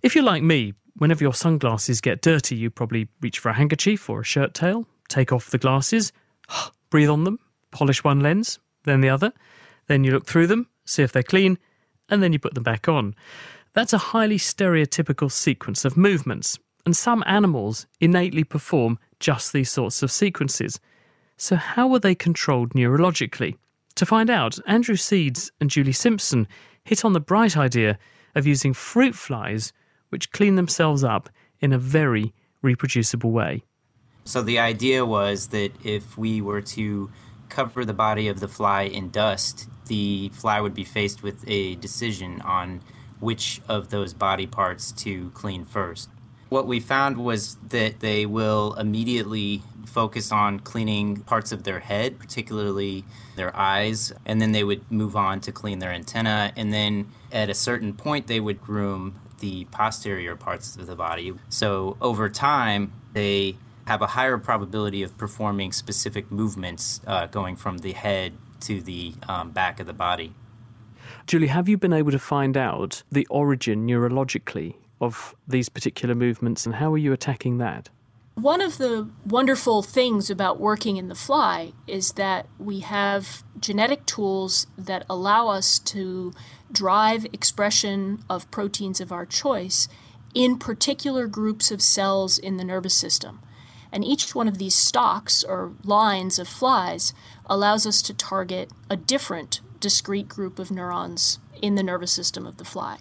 If you're like me, whenever your sunglasses get dirty, you probably reach for a handkerchief or a shirt tail, take off the glasses, breathe on them, polish one lens, then the other, then you look through them, see if they're clean, and then you put them back on. That's a highly stereotypical sequence of movements, and some animals innately perform just these sorts of sequences. So how were they controlled neurologically? To find out, Andrew Seeds and Julie Simpson hit on the bright idea of using fruit flies which clean themselves up in a very reproducible way. So the idea was that if we were to cover the body of the fly in dust, the fly would be faced with a decision on which of those body parts to clean first. What we found was that they will immediately focus on cleaning parts of their head, particularly their eyes, and then they would move on to clean their antenna, and then at a certain point they would groom the posterior parts of the body. So over time, they have a higher probability of performing specific movements going from the head to the back of the body. Julie, have you been able to find out the origin neurologically of these particular movements, and how are you attacking that? One of the wonderful things about working in the fly is that we have genetic tools that allow us to drive expression of proteins of our choice in particular groups of cells in the nervous system. And each one of these stalks or lines of flies allows us to target a different discrete group of neurons in the nervous system of the fly.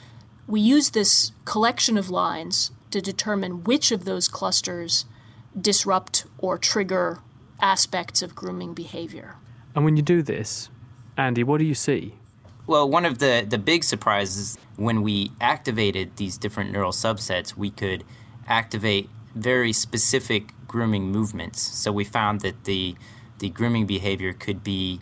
We use this collection of lines to determine which of those clusters disrupt or trigger aspects of grooming behavior. And when you do this, Andy, what do you see? Well, one of the big surprises, when we activated these different neural subsets, we could activate very specific grooming movements. So we found that the grooming behavior could be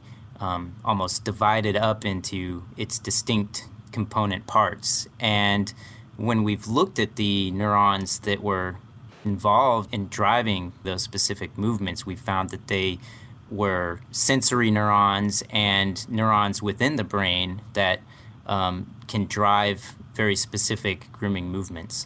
almost divided up into its distinct component parts. And when we've looked at the neurons that were involved in driving those specific movements, we found that they were sensory neurons and neurons within the brain that can drive very specific grooming movements.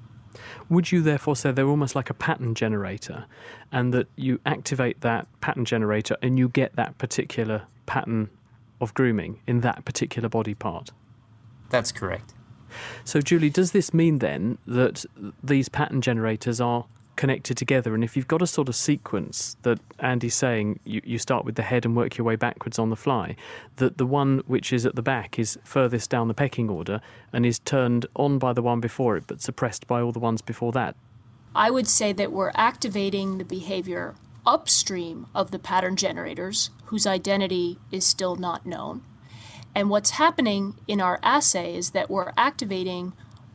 Would you therefore say they're almost like a pattern generator, and that you activate that pattern generator and you get that particular pattern of grooming in that particular body part? That's correct. So, Julie, does this mean then that these pattern generators are connected together, and if you've got a sort of sequence that Andy's saying, you start with the head and work your way backwards on the fly, that the one which is at the back is furthest down the pecking order and is turned on by the one before it but suppressed by all the ones before that? I would say that we're activating the behavior upstream of the pattern generators, whose identity is still not known. And what's happening in our assay is that we're activating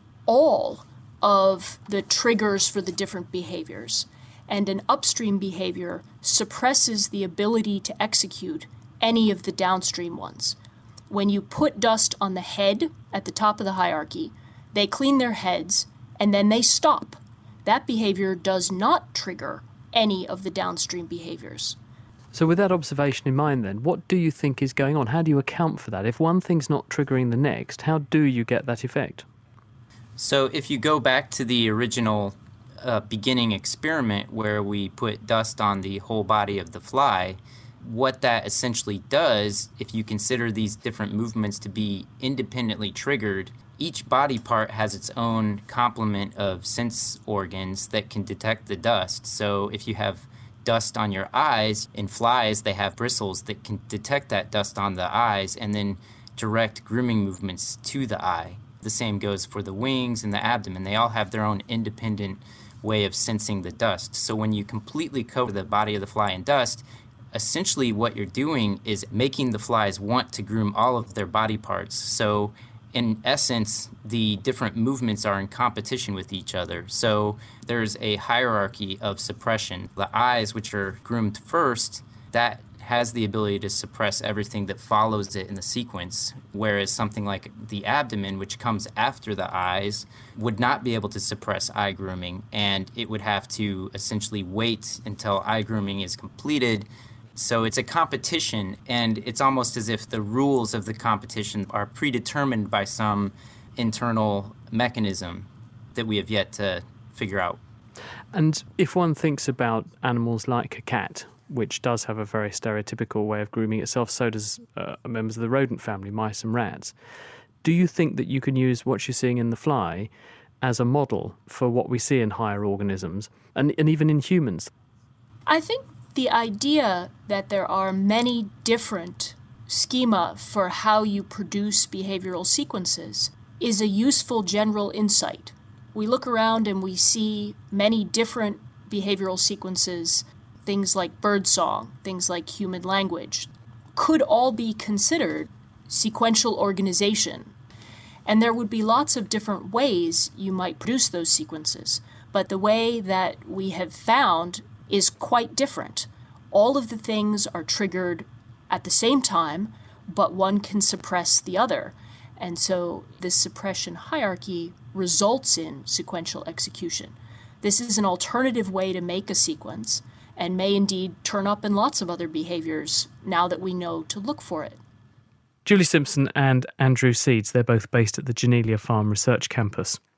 all of the triggers for the different behaviors. And an upstream behavior suppresses the ability to execute any of the downstream ones. When you put dust on the head at the top of the hierarchy, they clean their heads and then they stop. That behavior does not trigger any of the downstream behaviors. So with that observation in mind then, what do you think is going on? How do you account for that? If one thing's not triggering the next, how do you get that effect? So if you go back to the original beginning experiment where we put dust on the whole body of the fly, what that essentially does, if you consider these different movements to be independently triggered, each body part has its own complement of sense organs that can detect the dust. So if you have dust on your eyes, in flies they have bristles that can detect that dust on the eyes and then direct grooming movements to the eye. The same goes for the wings and the abdomen. They all have their own independent way of sensing the dust. So when you completely cover the body of the fly in dust, essentially what you're doing is making the flies want to groom all of their body parts. So in essence, the different movements are in competition with each other. So there's a hierarchy of suppression. The eyes, which are groomed first, that has the ability to suppress everything that follows it in the sequence, whereas something like the abdomen, which comes after the eyes, would not be able to suppress eye grooming, and it would have to essentially wait until eye grooming is completed. So it's a competition, and it's almost as if the rules of the competition are predetermined by some internal mechanism that we have yet to figure out. And if one thinks about animals like a cat, which does have a very stereotypical way of grooming itself, so does members of the rodent family, mice and rats. Do you think that you can use what you're seeing in the fly as a model for what we see in higher organisms and even in humans? I think the idea that there are many different schema for how you produce behavioral sequences is a useful general insight. We look around and we see many different behavioral sequences, things like birdsong, things like human language, could all be considered sequential organization. And there would be lots of different ways you might produce those sequences. But the way that we have found is quite different. All of the things are triggered at the same time, but one can suppress the other. And so this suppression hierarchy results in sequential execution. This is an alternative way to make a sequence and may indeed turn up in lots of other behaviors now that we know to look for it. Julie Simpson and Andrew Seeds, they're both based at the Genelia Farm Research Campus.